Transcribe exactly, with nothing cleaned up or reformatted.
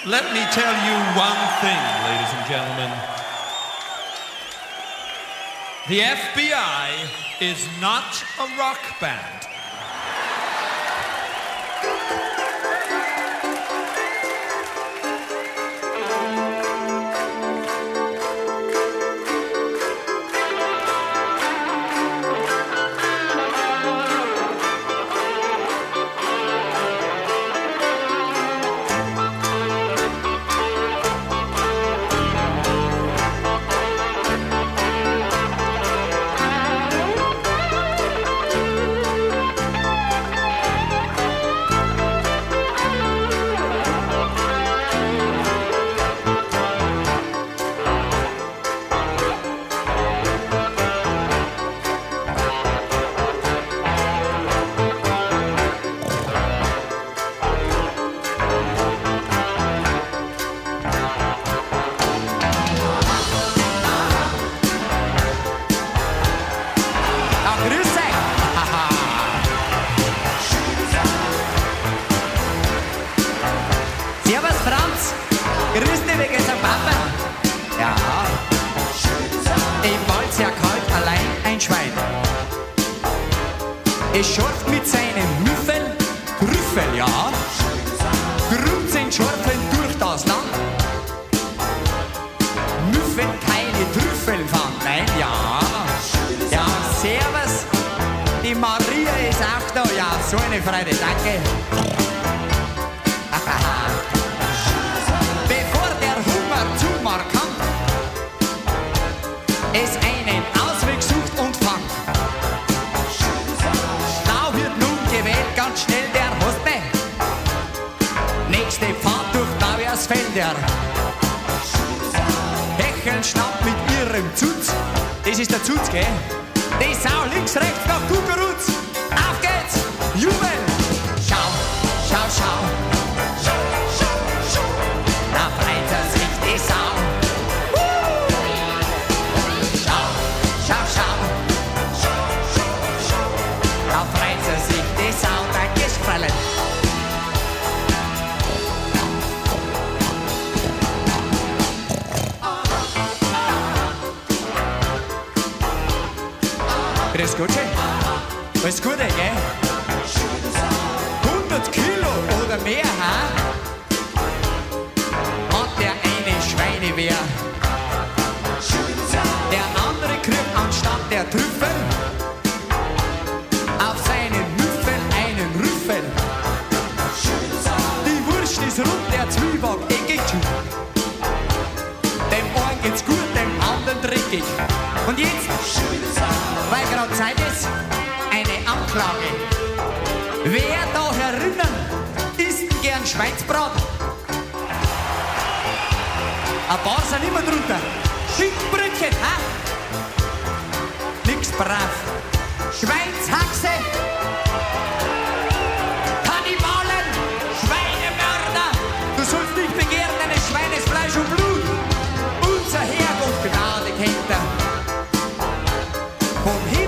Let me tell you one thing, ladies and gentlemen. The F B I is not a rock band. Es schorft mit seinem Müffel, Trüffel, ja. Drum sind Schorfeln durch das Land. Müffen keine Trüffel fangen, nein, ja. Ja, servus, die Maria ist auch da, ja, so eine Freude, danke. Bevor der Hunger zu markant es einen Ausweg sucht und fangt. Ganz schnell der Hospe. Nächste Fahrt durch Nauersfelder. Hecheln schnappt mit ihrem Zutz. Das ist der Zutz, gell? Die Sau links, rechts nach Kukuruz. Auf geht's! Jubel! Schau, schau, schau. Schau, schau, schau. Da freut er sich die Sau. Schau, schau, schau. Schau, schau, schau. Da freut er sich die Sau. Gefallen. Grüß Gott, schön. Alles Gute, gell? hundert Kilo oder mehr, ha? Hat der eine Schweinewehr. Der andere kriegt anstatt der Trüffel auf seinen Müffel einen Rüffel. Die Wurst ist rund, der Zwieback eckig. Dem einen geht's gut, dem anderen dreckig. Und jetzt, weil gerade Zeit ist, eine Anklage. Wer da herinnen isst gern Schweinsbraten? Ein paar sind immer drunter. Schinkenbrötchen, ha? Nix brav. Schweinshaxe, Kannibalen, Schweinemörder. Du sollst nicht begehren eines Schweines Fleisch und Blut. Unser Herrgott Gnade kennt er. Vom Himmel